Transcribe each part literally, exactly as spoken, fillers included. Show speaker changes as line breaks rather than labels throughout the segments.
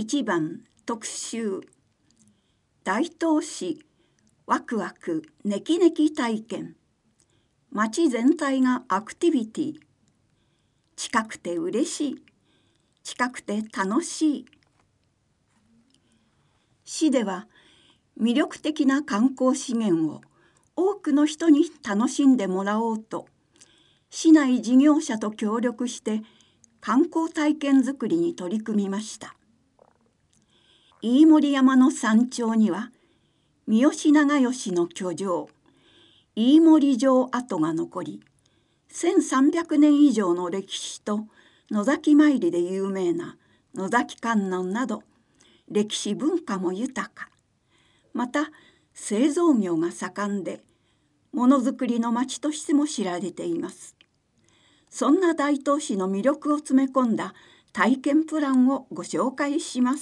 いちばん特集大東市ワクワクネキネキ体験。町全体がアクティビティ。近くて嬉しい。近くて楽しい。市では魅力的な観光資源を多くの人に楽しんでもらおうと、市内事業者と協力して観光体験づくりに取り組みました。飯盛山の山頂には三好長慶の居城飯盛城跡が残り、せんさんびゃくねん以上の歴史と野崎参りで有名な野崎観音など歴史文化も豊か、また製造業が盛んでものづくりの町としても知られています。そんな大東市の魅力を詰め込んだ体験プランをご紹介します。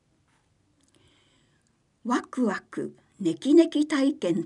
ワクワクネキネキ体験って、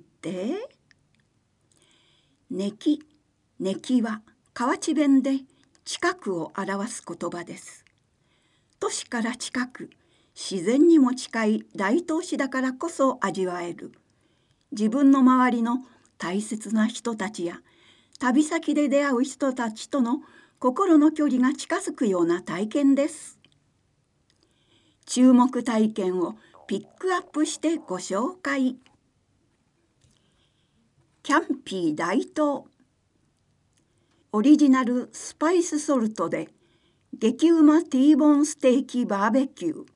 ネキ、ネキは河内弁で近くを表す言葉です。都市から近く、自然にも近い大東市だからこそ味わえる、自分の周りの大切な人たちや旅先で出会う人たちとの心の距離が近づくような体験です。注目体験をピックアップしてご紹介。キャンピー大東。オリジナルスパイスソルトで激うまティーボーンステーキバーベキュー。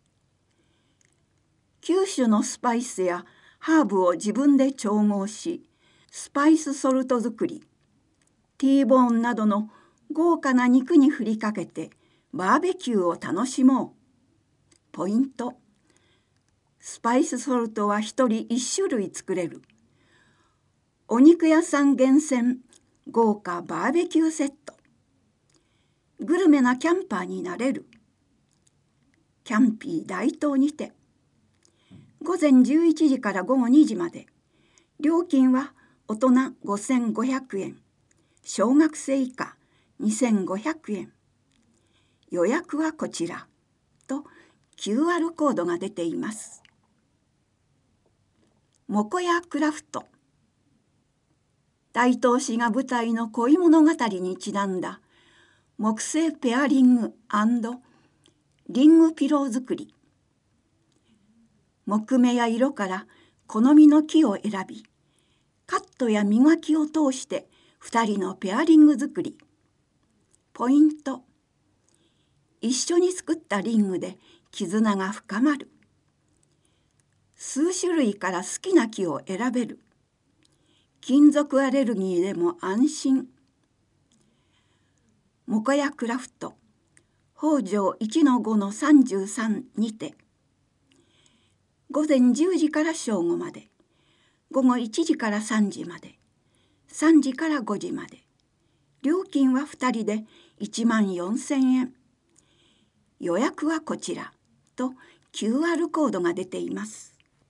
きゅう種のスパイスやハーブを自分で調合し、スパイスソルト作り。ティーボーンなどの豪華な肉に振りかけてバーベキューを楽しもう。ポイント。スパイスソルトはひとりいち種類作れる。お肉屋さん厳選豪華バーベキューセット。グルメなキャンパーになれる。キャンピー大東にて。午前じゅういちじから午後にじまで。料金は大人ごせんごひゃくえん。小学生以下にせんごひゃくえん。予約はこちらと キューアール コードが出ています。もこやクラフト。大東市が舞台の恋物語にちなんだ木製ペアリング&リングピロー作り。木目や色から好みの木を選び、カットや磨きを通してふたりのペアリング作り。ポイント。一緒に作ったリングで絆が深まる。数種類から好きな木を選べる。金属アレルギーでも安心。もこやクラフト北条 いちのごのさんじゅうさん にて。午前じゅうじから正午まで、午後いちじからさんじまで、さんじからごじまで。料金はふたりでいちまんよんせんえん。予約はこちらと キューアール コードが出ています。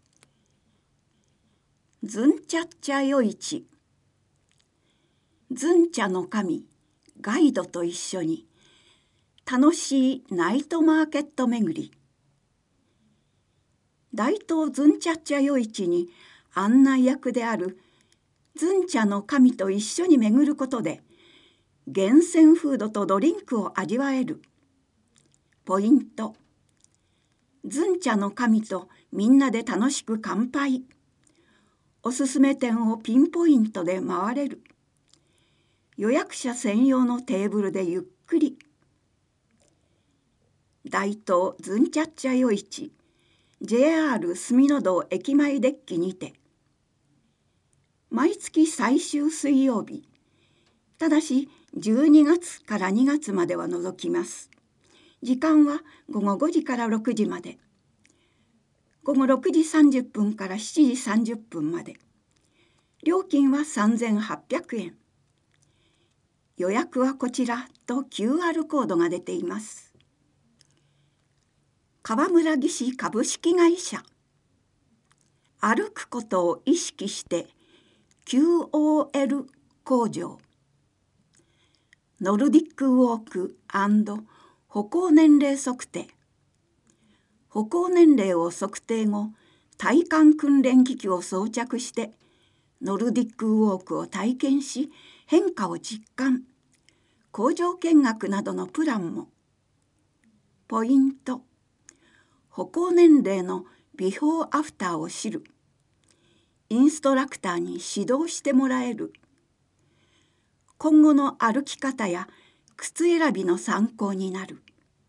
ずんちゃっちゃ夜市。ずんちゃの神ガイドと一緒に楽しいナイトマーケット巡り。大東ずんちゃっちゃ夜市に案内役であるずんちゃの神と一緒に巡ることで厳選フードとドリンクを味わえる。ポイント。ずんちゃの神とみんなで楽しく乾杯。おすすめ店をピンポイントで回れる。予約者専用のテーブルでゆっくり。大東ずんちゃっちゃ夜市 ジェイアール 住の堂駅前デッキにて。毎月最終水曜日、ただしじゅうにがつからにがつまでは除きます。時間はごごごじからろくじまで、ごごろくじさんじゅっぷんからしちじさんじゅっぷんまで。料金はさんぜんはっぴゃくえん。予約はこちらと キューアール コードが出ています。川村技師株式会社。歩くことを意識して キューオーエル 工場。ノルディックウォーク&歩行年齢測定。 歩行年齢を測定後、体幹訓練機器を装着してノルディックウォークを体験し変化を実感。工場見学などのプランも。ポイント。歩行年齢のビフォーアフターを知る。インストラクターに指導してもらえる。今後の歩き方や靴選びの参考になる。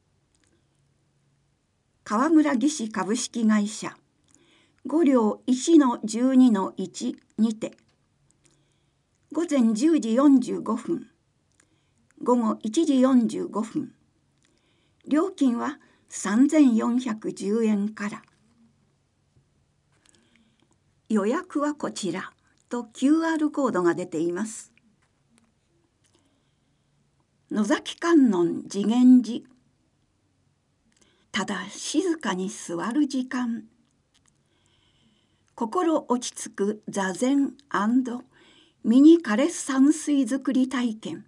川村技師株式会社ご両 いちのじゅうにのいち にてごぜんじゅうじよんじゅうごふん、ごごいちじよんじゅうごふん。料金はさんぜんよんひゃくじゅうえんから。予約はこちらと キューアール コードが出ています。野崎観音慈眼寺。ただ静かに座る時間。心落ち着く座禅&ミニ枯山水作り体験。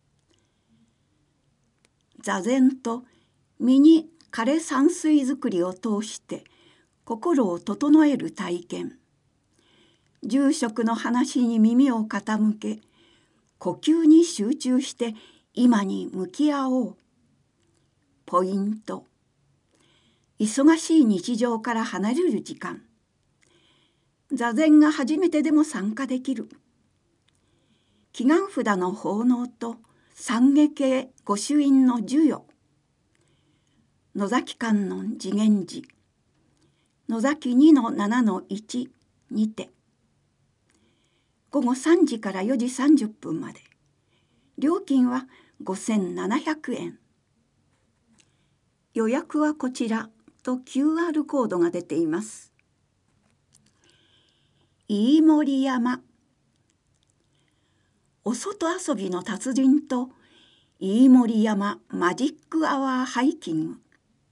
座禅とミニ枯山水作りを通して心を整える体験。住職の話に耳を傾け、呼吸に集中して今に向き合おう。ポイント。忙しい日常から離れる時間。座禅が初めてでも参加できる。祈願札の奉納と参下系御朱印の授与。野崎観音慈眼寺野崎 にのななのいち にてごごさんじからよじさんじゅっぷんまで。料金はごせんななひゃくえん。予約はこちらと キューアール コードが出ています。飯盛山。お外遊びの達人と飯盛山マジックアワーハイキング。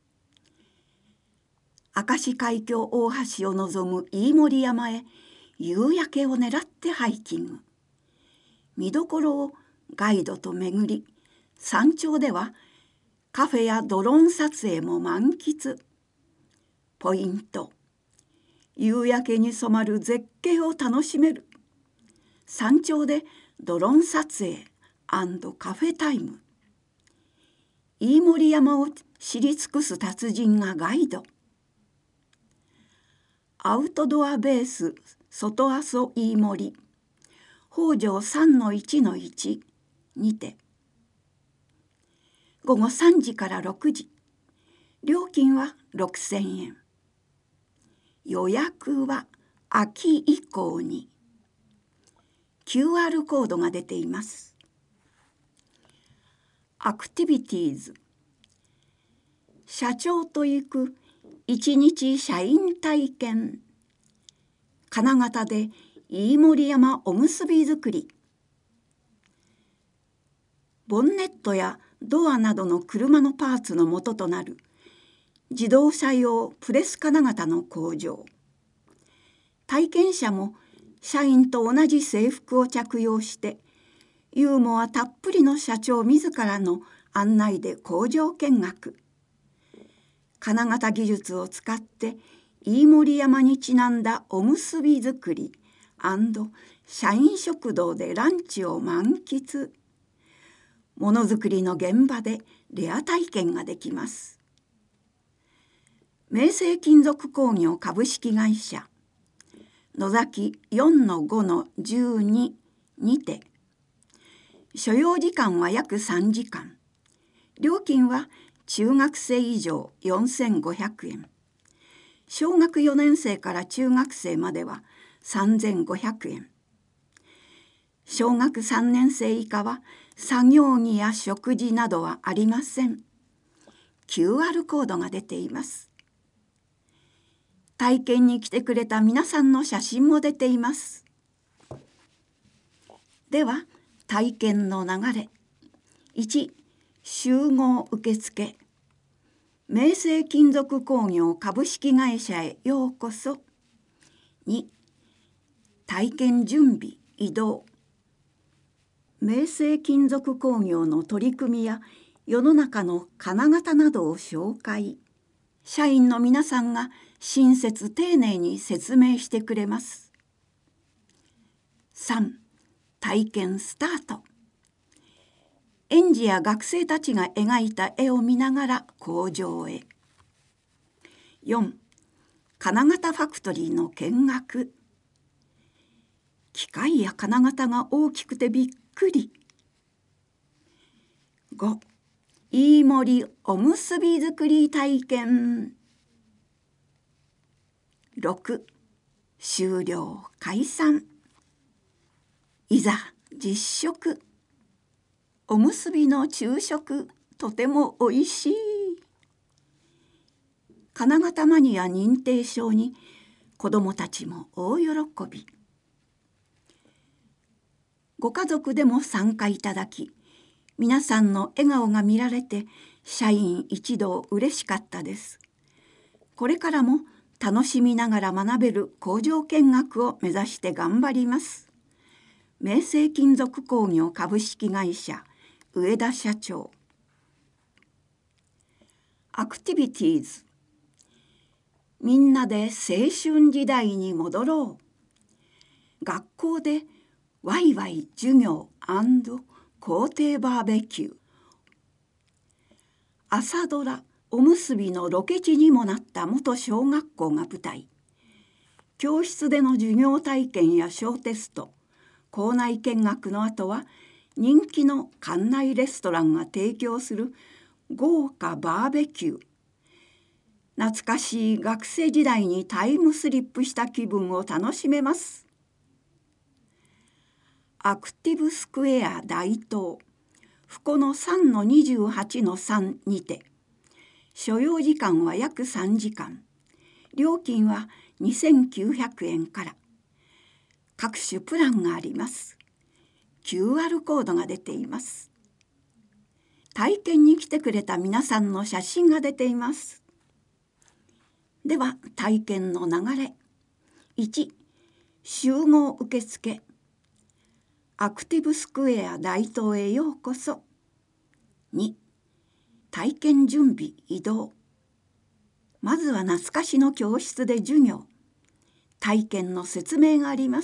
明石海峡大橋を望む飯盛山へ夕焼けを狙ってハイキング。見どころをガイドと巡り、山頂ではカフェやドローン撮影も満喫。ポイント。夕焼けに染まる絶景を楽しめる。山頂でドローン撮影&カフェタイム。飯盛山を知り尽くす達人がガイド。アウトドアベース外阿蘇飯盛北条 さんのいちのいち にてごごさんじからろくじ。料金はろくせんえん。予約は秋以降に。キューアール コードが出ています。アクティビティーズ。社長と行く一日社員体験。金型で飯盛山おむすび作り。ボンネットやドアなどの車のパーツの元となる自動車用プレス金型の工場。体験者も社員と同じ制服を着用してユーモアたっぷりの社長自らの案内で工場見学。金型技術を使って飯盛山にちなんだおむすび作り&社員食堂でランチを満喫。ものづくりの現場でレア体験ができます。明星金属工業株式会社野崎 よんのごのじゅうに にて所要時間は約さんじかん。料金は中学生以上よんせんごひゃくえん。小学よねん生から中学生まではさんぜんごひゃくえん。小学さんねん生以下は作業着や食事などはありません。キューアール コードが出ています。体験に来てくれた皆さんの写真も出ています。では体験の流れ。いち、集合受付。明星金属工業株式会社へようこそ。に、体験準備移動。明星金属工業の取り組みや世の中の金型などを紹介。 社員の皆さんが親切丁寧に説明してくれます。さん、体験スタート。園児や学生たちが描いた絵を見ながら工場へ。よん、金型ファクトリーの見学。機械や金型が大きくてびっくり。ご、飯盛りおむすび作り体験。ろく、終了解散。いざ実食。おむすびの昼食、とてもおいしい。金型マニア認定証に子どもたちも大喜び。ご家族でも参加いただき、皆さんの笑顔が見られて社員一同嬉しかったです。これからも楽しみながら学べる工場見学を目指して頑張ります。明成金属工業株式会社上田社長。アクティビティーズ。みんなで青春時代に戻ろう。学校でワイワイ授業&校庭バーベキュー。朝ドラおむすびのロケ地にもなった元小学校が舞台。教室での授業体験や小テスト、校内見学の後は人気の館内レストランが提供する豪華バーベキュー。懐かしい学生時代にタイムスリップした気分を楽しめます。アクティブスクエア大東深野 さんのにじゅうはちのさん にて、所要時間は約さんじかん、料金はにせんきゅうひゃくえんから。各種プランがあります。キューアール コードが出ています。体験に来てくれた皆さんの写真が出ています。では体験の流れ。いち、集合受付。アクティブスクエア大東へようこそ。に、体験準備移動。まずは懐かしの教室で授業。体験の説明があります。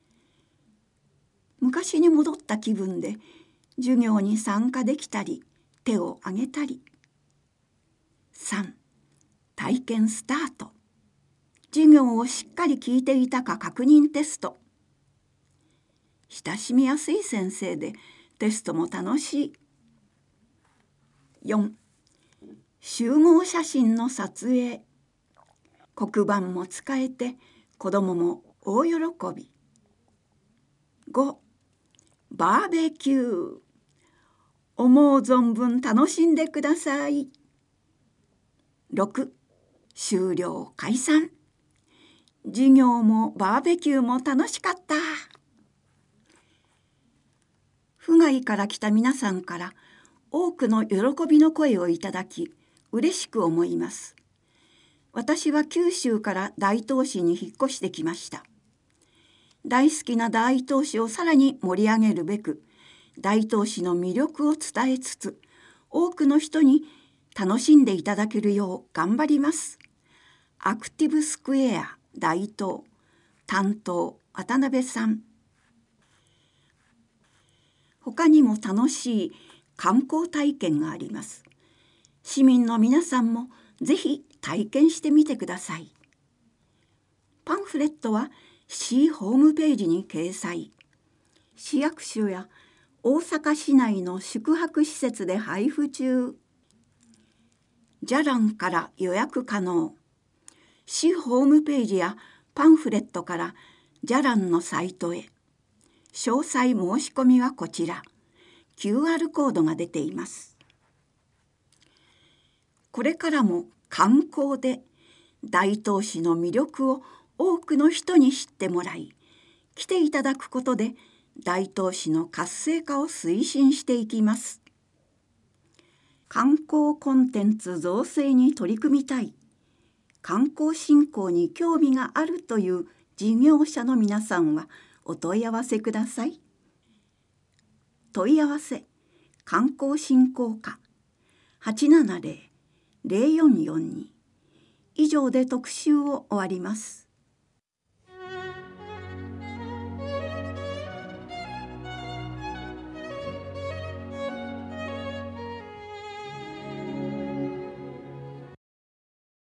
昔に戻った気分で授業に参加できたり、手を挙げたり。さん、体験スタート。授業をしっかり聞いていたか確認テスト。親しみやすい先生でテストも楽しい。よん、集合写真の撮影。黒板も使えて子どもも大喜び。ご、バーベキュー。思う存分楽しんでください。ろく、終了解散。授業もバーベキューも楽しかった。府外から来た皆さんから多くの喜びの声をいただき、嬉しく思います。私は九州から大東市に引っ越してきました。大好きな大東市をさらに盛り上げるべく、大東市の魅力を伝えつつ、多くの人に楽しんでいただけるよう頑張ります。アクティブスクエア大東担当渡辺さん。他にも楽しい観光体験があります。市民の皆さんもぜひ体験してみてください。パンフレットは市ホームページに掲載。市役所や大阪市内の宿泊施設で配布中。じゃらんから予約可能。市ホームページやパンフレットからじゃらんのサイトへ。詳細申し込みはこちら。キューアール コードが出ています。これからも観光で大東市の魅力を多くの人に知ってもらい、来ていただくことで大東市の活性化を推進していきます。観光コンテンツ造成に取り組みたい、観光振興に興味があるという事業者の皆さんはお問い合わせください。問い合わせ観光振興課 はちななゼロ ゼロよんよんに以上で特集を終わります。